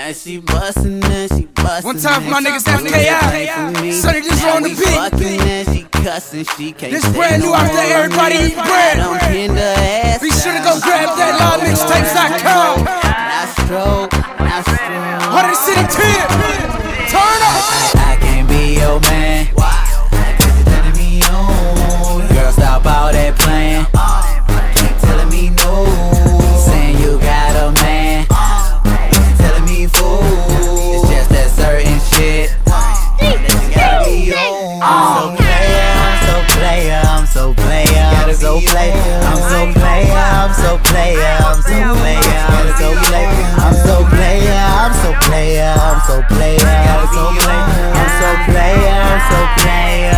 And she bustin' and she bustin'. One time for my niggas FKI. Sonny just on the beat. Fucking and she cussin', she can't. This brand new out there, everybody eat bread. Be sure to go grab that LawMixtapes.com. Now stroke. Heart of the City 10. Turn up. I can't be your man. Cause you're turning me on. Girl, stop all that playing. Keep telling me no. Saying you got a man. Keep telling me fool. It's just that certain shit that you gotta be on. I'm so player, I'm so player, I'm so player, I'm so player, I'm so player, I'm so player, I'm so player, I'm so player, I'm so player, I'm so player, I'm so player, I'm so player, I'm so player,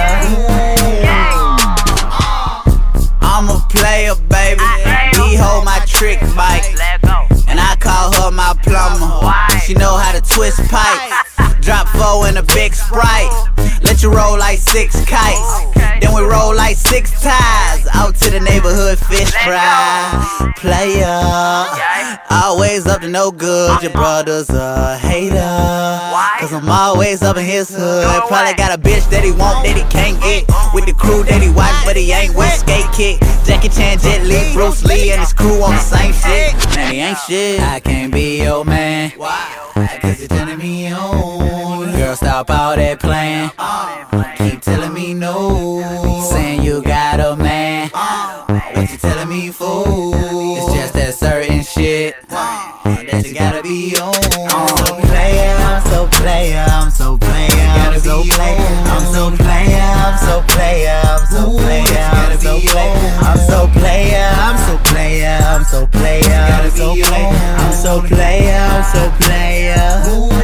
I'm a player, baby. He hold my trick bike, and I call her my plumber. She know how to twist pipe. Drop 4 in a big Sprite. Let you roll like 6 kites. Then we roll like 6 ties. Out to the neighborhood fish fry. Player, always up to no good. Your brother's a hater, cause I'm always up in his hood. Probably got a bitch that he want that he can't get. With the crew that he watch but he ain't with. Skate kick, Jackie Chan, Jet Li, Bruce Lee and his crew on the same shit. Man, he ain't shit. I can't be your man. Cause you're turning me on. Girl, stop all that playing. Keep telling me no. Saying you got a man. What you telling me for? It's just that certain shit that you gotta be on. I'm so player, I'm so player, I'm so player, I'm so player, I'm so player, I'm so player, I'm so player, I'm so player, I'm so player, I'm so player, I'm so player, I'm so player, I'm so player, I'm so player.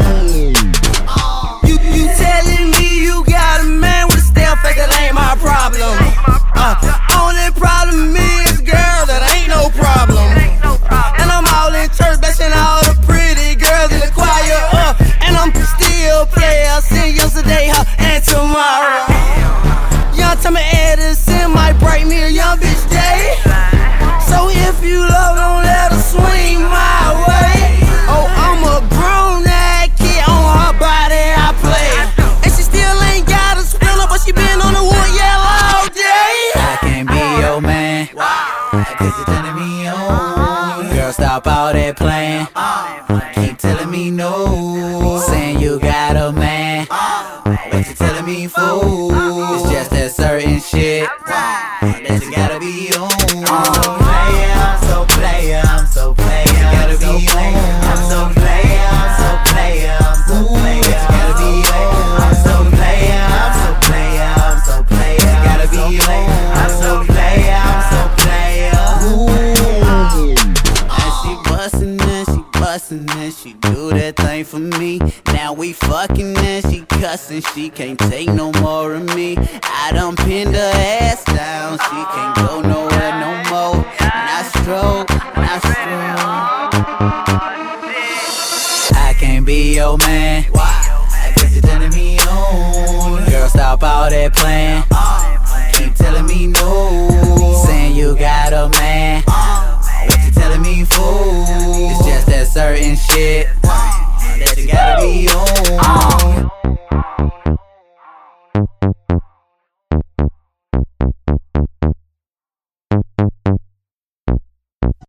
You telling me you got a man with a stale face, that ain't my problem. Only problem is, girl, that ain't no problem. And I'm all in church, bashing all the pretty girls in the choir. And I'm still player, seen yesterday and tomorrow. Young Tommy Edison might break me a young bitch day. So if you love, don't let her swing my way. Oh, I'm a grown ass kid, on her body I play. And she still ain't got a splinter, but she been on the wood yellow all day. I can't be your man. Cause you're turning me on. Girl, stop all that playing. Keep telling me no. Saying you got a man. What you telling me for? It's just that certain shit that you gotta be on. I'm so player, I'm so player, I'm so player, I'm so player, I'm so player, I'm so player, gotta be on. I'm so player, I'm so player, I'm so player, gotta be on. I'm so player, I'm so player. And she bustin' and she do that thing for me. Now we fucking and she cussin', she can't take no more of me. I done pinned her ass down, she can't go nowhere no more. Now stroke. I can't be your man. Cause you're turning me on. Girl, stop all that playing. Keep telling me no. Saying you got a man. What you telling me for? It's just that certain shit